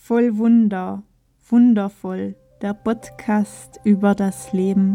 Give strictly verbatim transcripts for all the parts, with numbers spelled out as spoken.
Voll Wunder, wundervoll, der Podcast über das Leben.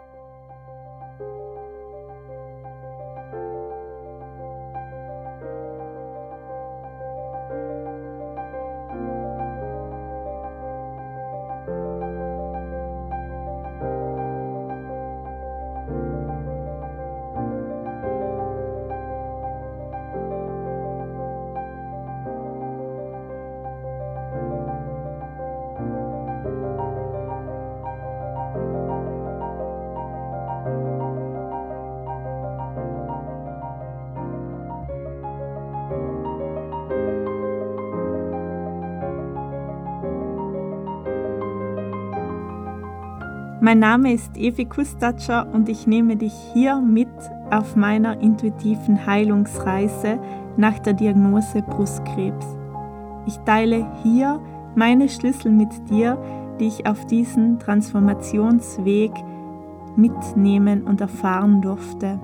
Mein Name ist Evi Kustatscher und ich nehme dich hier mit auf meiner intuitiven Heilungsreise nach der Diagnose Brustkrebs. Ich teile hier meine Schlüssel mit dir, die ich auf diesen Transformationsweg mitnehmen und erfahren durfte.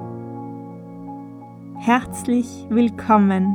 Herzlich willkommen!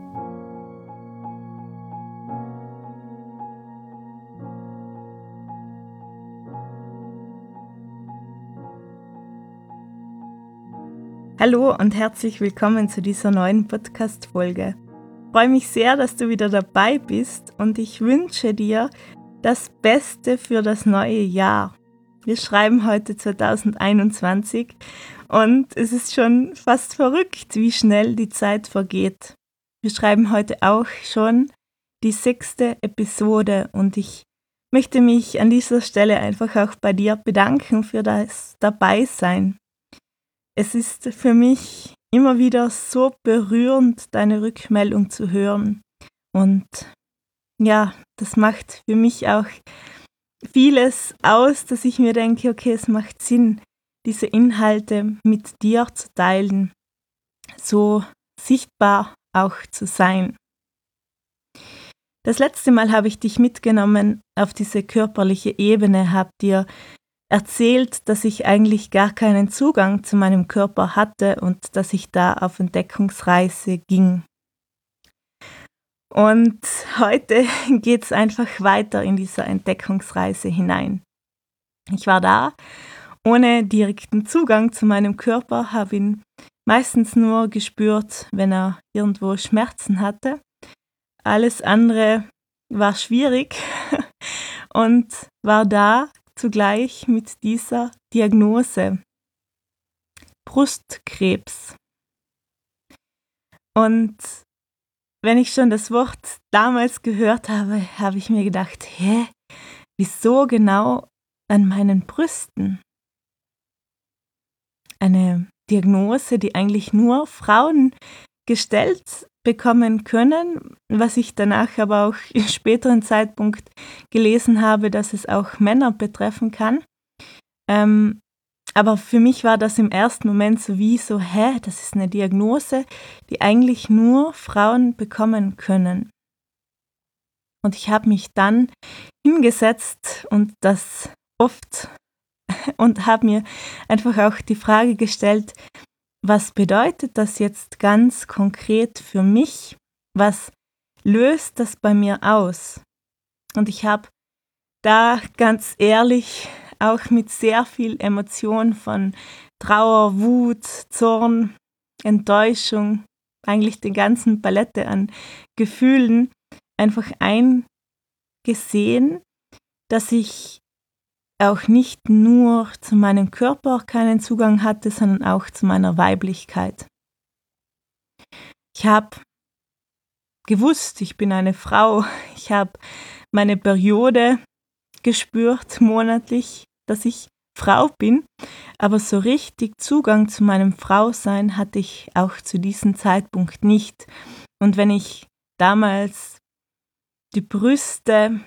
Hallo und herzlich willkommen zu dieser neuen Podcast-Folge. Ich freue mich sehr, dass du wieder dabei bist und ich wünsche dir das Beste für das neue Jahr. Wir schreiben heute zwanzig einundzwanzig und es ist schon fast verrückt, wie schnell die Zeit vergeht. Wir schreiben heute auch schon die sechste Episode und ich möchte mich an dieser Stelle einfach auch bei dir bedanken für das Dabeisein. Es ist für mich immer wieder so berührend, deine Rückmeldung zu hören. Und ja, das macht für mich auch vieles aus, dass ich mir denke, okay, es macht Sinn, diese Inhalte mit dir zu teilen, so sichtbar auch zu sein. Das letzte Mal habe ich dich mitgenommen auf diese körperliche Ebene, habe dir erzählt, dass ich eigentlich gar keinen Zugang zu meinem Körper hatte und dass ich da auf Entdeckungsreise ging. Und heute geht es einfach weiter in dieser Entdeckungsreise hinein. Ich war da ohne direkten Zugang zu meinem Körper, habe ihn meistens nur gespürt, wenn er irgendwo Schmerzen hatte. Alles andere war schwierig und war da zugleich mit dieser Diagnose Brustkrebs. Und wenn ich schon das Wort damals gehört habe, habe ich mir gedacht, hä, wieso genau an meinen Brüsten? Eine Diagnose, die eigentlich nur Frauen gestellt bekommen können, was ich danach aber auch im späteren Zeitpunkt gelesen habe, dass es auch Männer betreffen kann. Ähm, aber für mich war das im ersten Moment so wie so, hä, das ist eine Diagnose, die eigentlich nur Frauen bekommen können. Und ich habe mich dann hingesetzt und das oft und habe mir einfach auch die Frage gestellt, was bedeutet das jetzt ganz konkret für mich? Was löst das bei mir aus? Und ich habe da ganz ehrlich auch mit sehr viel Emotion von Trauer, Wut, Zorn, Enttäuschung, eigentlich die ganzen Palette an Gefühlen einfach eingesehen, dass ich auch nicht nur zu meinem Körper keinen Zugang hatte, sondern auch zu meiner Weiblichkeit. Ich habe gewusst, ich bin eine Frau. Ich habe meine Periode gespürt, monatlich, dass ich Frau bin. Aber so richtig Zugang zu meinem Frausein hatte ich auch zu diesem Zeitpunkt nicht. Und wenn ich damals die Brüste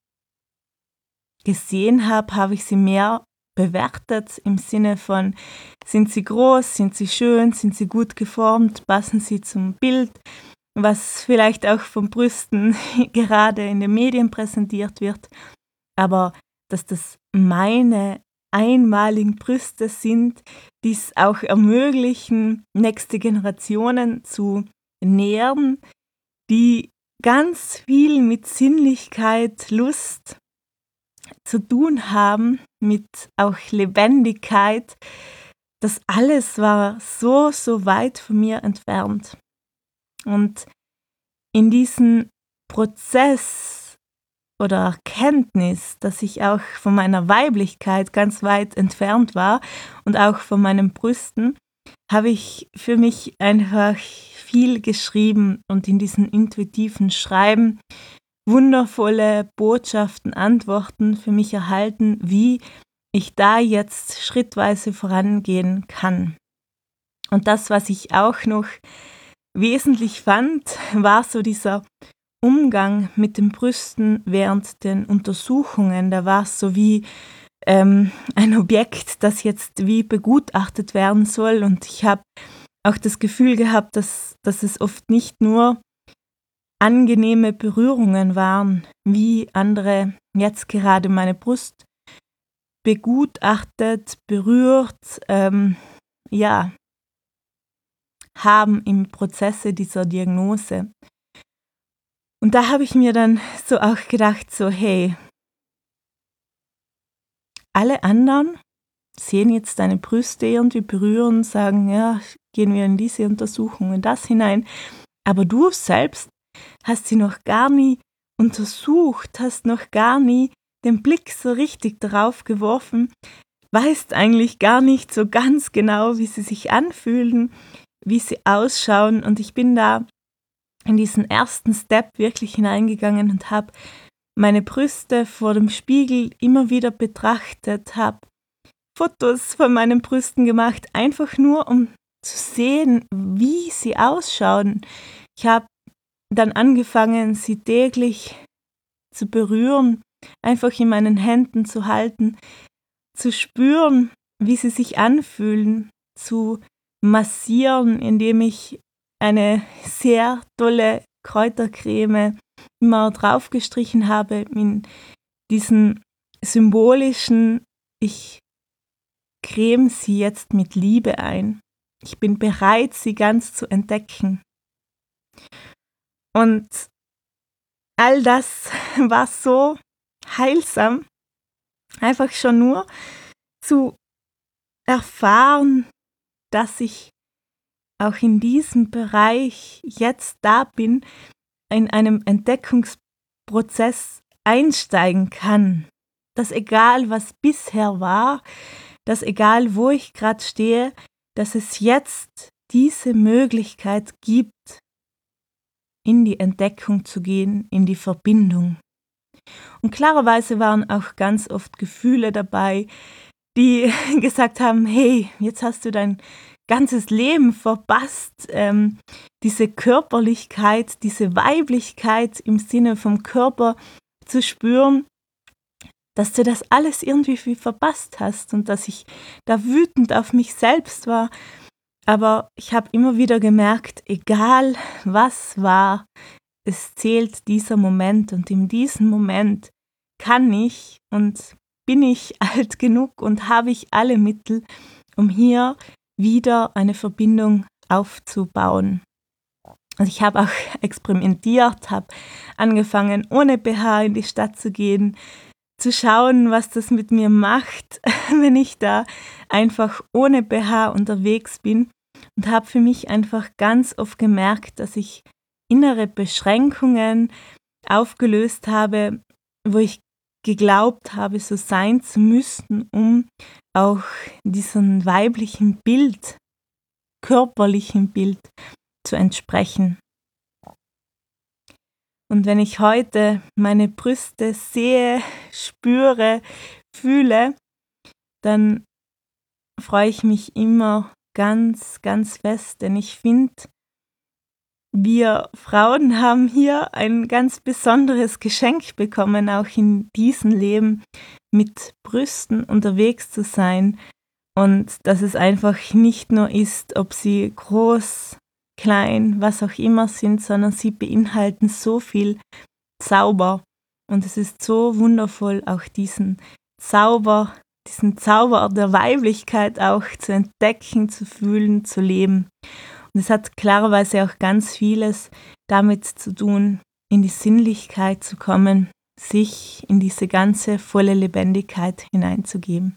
gesehen habe, habe ich sie mehr bewertet im Sinne von, sind sie groß, sind sie schön, sind sie gut geformt, passen sie zum Bild, was vielleicht auch von Brüsten gerade in den Medien präsentiert wird, aber dass das meine einmaligen Brüste sind, die es auch ermöglichen, nächste Generationen zu nähren, die ganz viel mit Sinnlichkeit, Lust zu tun haben, mit auch Lebendigkeit. Das alles war so, so weit von mir entfernt. Und in diesem Prozess oder Erkenntnis, dass ich auch von meiner Weiblichkeit ganz weit entfernt war und auch von meinen Brüsten, habe ich für mich einfach viel geschrieben und in diesem intuitiven Schreiben wundervolle Botschaften, Antworten für mich erhalten, wie ich da jetzt schrittweise vorangehen kann. Und das, was ich auch noch wesentlich fand, war so dieser Umgang mit den Brüsten während den Untersuchungen. Da war es so wie ähm, ein Objekt, das jetzt wie begutachtet werden soll. Und ich habe auch das Gefühl gehabt, dass, dass es oft nicht nur angenehme Berührungen waren, wie andere jetzt gerade meine Brust begutachtet, berührt, ähm, ja, haben im Prozesse dieser Diagnose. Und da habe ich mir dann so auch gedacht, so hey, alle anderen sehen jetzt deine Brüste irgendwie berühren, sagen, ja, gehen wir in diese Untersuchung, in das hinein. Aber du selbst hast sie noch gar nie untersucht, hast noch gar nie den Blick so richtig darauf geworfen, weißt eigentlich gar nicht so ganz genau, wie sie sich anfühlen, wie sie ausschauen. Und ich bin da in diesen ersten Step wirklich hineingegangen und habe meine Brüste vor dem Spiegel immer wieder betrachtet, habe Fotos von meinen Brüsten gemacht, einfach nur um zu sehen, wie sie ausschauen. Ich habe dann angefangen, sie täglich zu berühren, einfach in meinen Händen zu halten, zu spüren, wie sie sich anfühlen, zu massieren, indem ich eine sehr tolle Kräutercreme immer draufgestrichen habe, in diesen symbolischen, ich creme sie jetzt mit Liebe ein. Ich bin bereit, sie ganz zu entdecken. Und all das war so heilsam, einfach schon nur zu erfahren, dass ich auch in diesem Bereich jetzt da bin, in einem Entdeckungsprozess einsteigen kann. Dass egal, was bisher war, dass egal, wo ich gerade stehe, dass es jetzt diese Möglichkeit gibt, in die Entdeckung zu gehen, in die Verbindung. Und klarerweise waren auch ganz oft Gefühle dabei, die gesagt haben, hey, jetzt hast du dein ganzes Leben verpasst, ähm, diese Körperlichkeit, diese Weiblichkeit im Sinne vom Körper zu spüren, dass du das alles irgendwie verpasst hast und dass ich da wütend auf mich selbst war. Aber ich habe immer wieder gemerkt, egal was war, es zählt dieser Moment und in diesem Moment kann ich und bin ich alt genug und habe ich alle Mittel, um hier wieder eine Verbindung aufzubauen. Also ich habe auch experimentiert, habe angefangen, ohne B H in die Stadt zu gehen, zu schauen, was das mit mir macht, wenn ich da einfach ohne B H unterwegs bin und habe für mich einfach ganz oft gemerkt, dass ich innere Beschränkungen aufgelöst habe, wo ich geglaubt habe, so sein zu müssen, um auch diesem weiblichen Bild, körperlichen Bild zu entsprechen. Und wenn ich heute meine Brüste sehe, spüre, fühle, dann freue ich mich immer ganz, ganz fest, denn ich finde, wir Frauen haben hier ein ganz besonderes Geschenk bekommen, auch in diesem Leben mit Brüsten unterwegs zu sein und dass es einfach nicht nur ist, ob sie groß, klein, was auch immer sind, sondern sie beinhalten so viel Zauber und es ist so wundervoll, auch diesen Zauber, diesen Zauber der Weiblichkeit auch zu entdecken, zu fühlen, zu leben. Und es hat klarerweise auch ganz vieles damit zu tun, in die Sinnlichkeit zu kommen, sich in diese ganze volle Lebendigkeit hineinzugeben.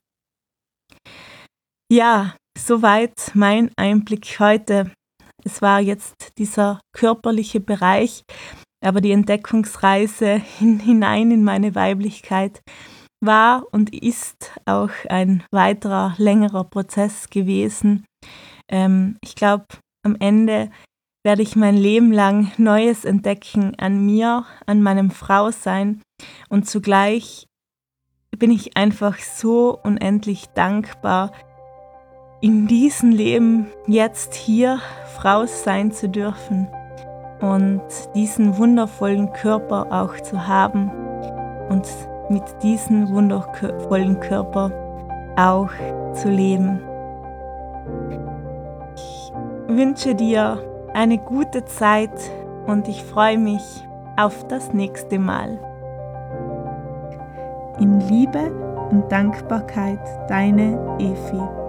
Ja, soweit mein Einblick heute. Es war jetzt dieser körperliche Bereich, aber die Entdeckungsreise hin, hinein in meine Weiblichkeit war und ist auch ein weiterer, längerer Prozess gewesen. Ähm, ich glaube, am Ende werde ich mein Leben lang Neues entdecken an mir, an meinem Frausein, und zugleich bin ich einfach so unendlich dankbar, in diesem Leben jetzt hier Frau sein zu dürfen und diesen wundervollen Körper auch zu haben und mit diesem wundervollen Körper auch zu leben. Ich wünsche dir eine gute Zeit und ich freue mich auf das nächste Mal. In Liebe und Dankbarkeit, deine Evi.